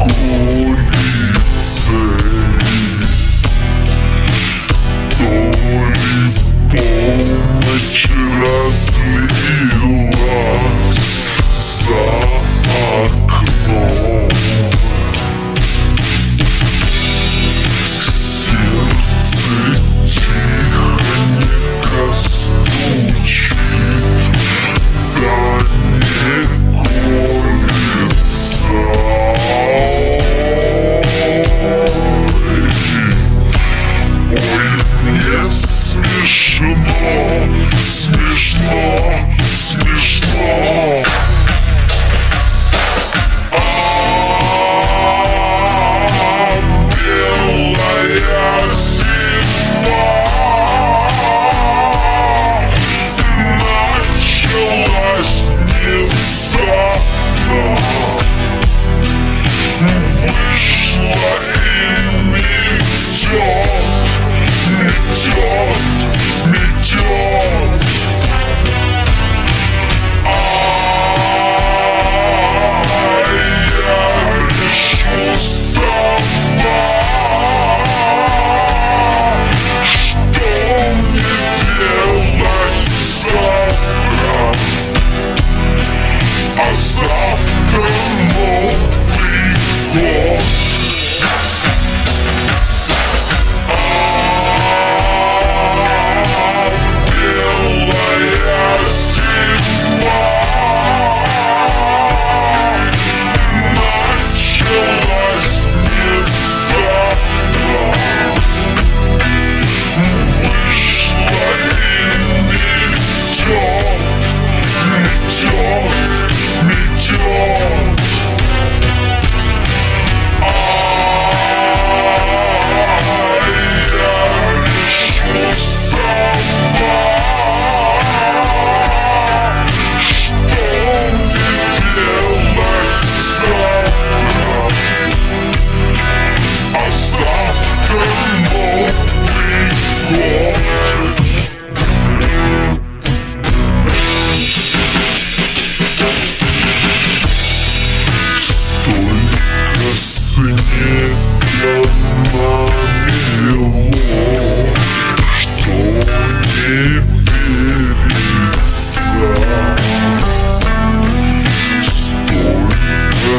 Полночь разлилась за окном. Сердце тихонько стучит, да не колется. Ой, мне смешно, смешно, смешно. Белая зима началась внезапно, вышла и метет, метет, метет. Я решу сама, что мне делать завтра. А завтра Новый год. Белая зима началась внезапно, вышла и метет, метет. Я решу сама, что мне делать завтра. А завтра Новый год. Столько снега намело, что не верится. Столько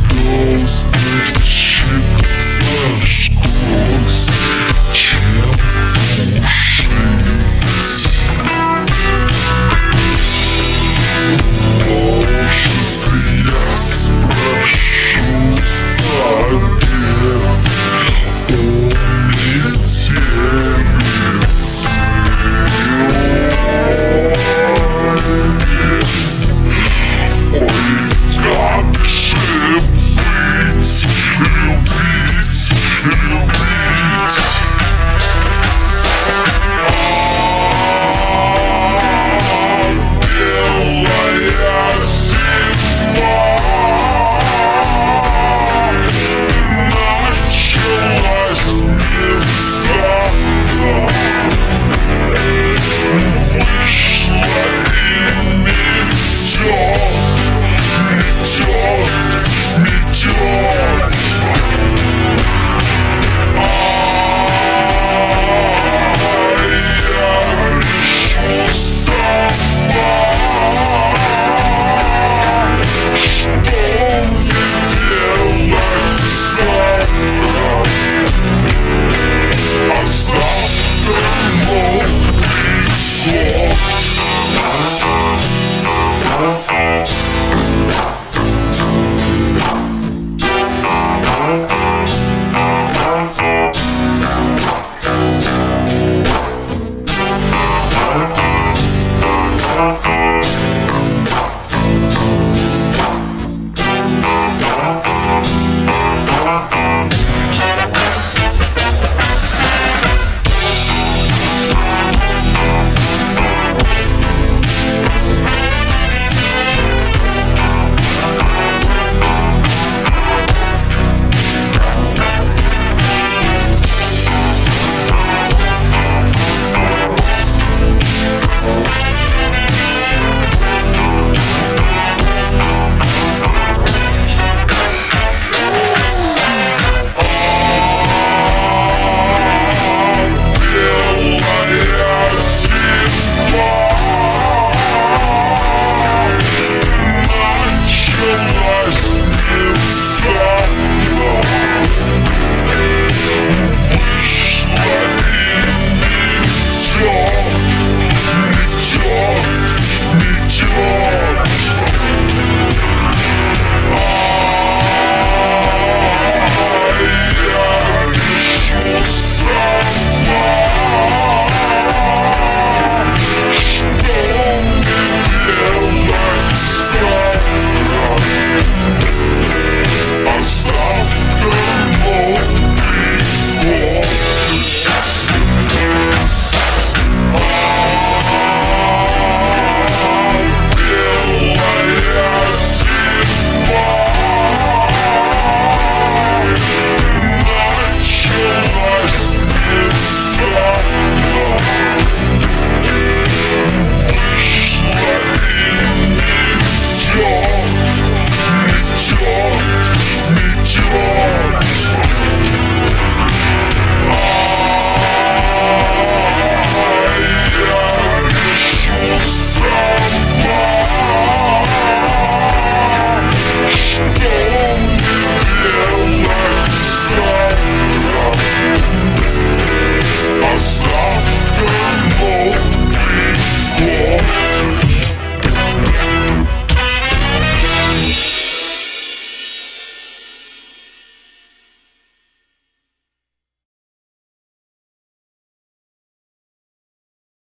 звездочек зажглось, чем тушить. Может, я спрошу совет у метелицы? Ой, как же быть, любить, любить. Белая зима началась внезапно, вышла и метет, метет, метет. Я решу сама, что мне делать завтра. А завтра Новый год.